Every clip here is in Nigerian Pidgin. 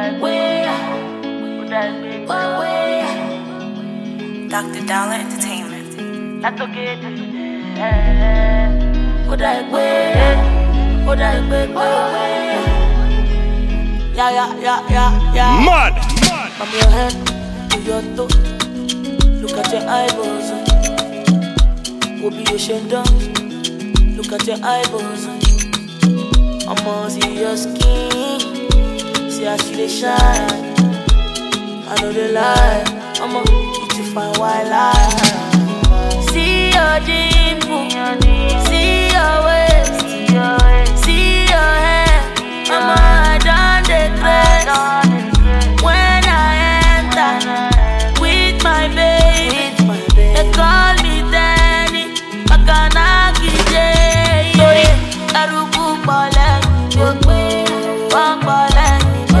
Dr. Dollar Entertainment. Yeah. Mad. From your head to your toe, look at your eyeballs. Will be ashamed of. Look at your eyeballs. I'ma see your skin, see how she dey shine. I know they lie. I'ma get you fine while I see your dimple, see your waist, see your hair. I'ma done the grace. When I enter with my baby, they call me Danny. Makanaki J. Eruku Bole, Wang Bole.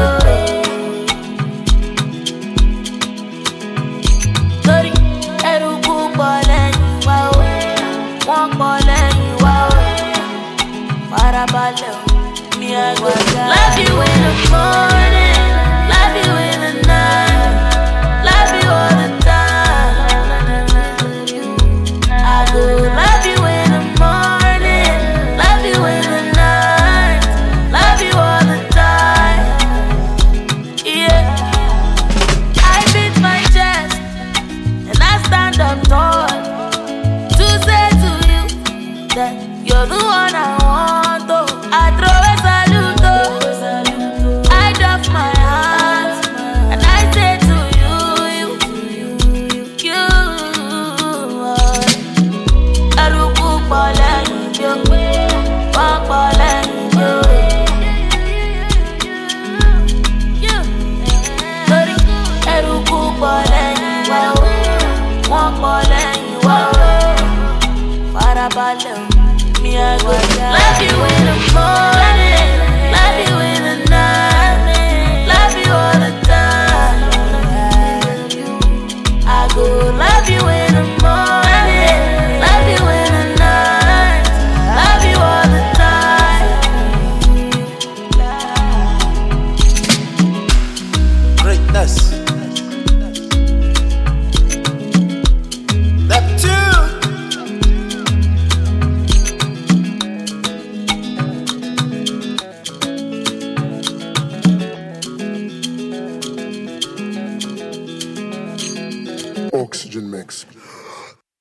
Sorry, Eruku Bole, Wang Bole, Parabale, me I go love you in the morning, love you in the night, love you all the time. I go love you in the morning, love you in the night, love you all the time. Yeah, I beat my chest and I stand up tall to say to you that you're the one I want. Oh, I throw a salute. Oh, I doff my hands and I say to you. Eruku Bole, Wang Bole, Eruku Bole, Wang Bole, Parabale, me I go love you.